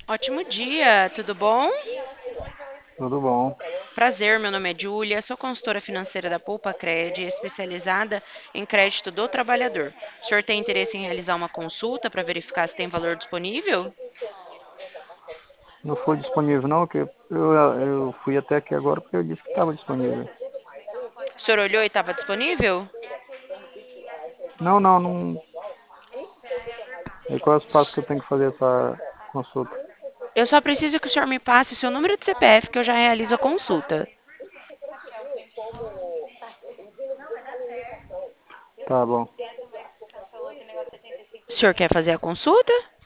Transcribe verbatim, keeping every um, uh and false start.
Ótimo dia, tudo bom? Tudo bom. Prazer, meu nome é Júlia, sou consultora financeira da Poupa Cred, especializada em crédito do trabalhador. O senhor tem interesse em realizar uma consulta para verificar se tem valor disponível? Não foi disponível não, que eu, eu fui até aqui agora porque eu disse que estava disponível. O senhor olhou e estava disponível? Não, não, não. E qual é os passos que eu tenho que fazer essa consulta? Eu só preciso que o senhor me passe o seu número de C P F que eu já realizo a consulta. Tá bom. O senhor quer fazer a consulta?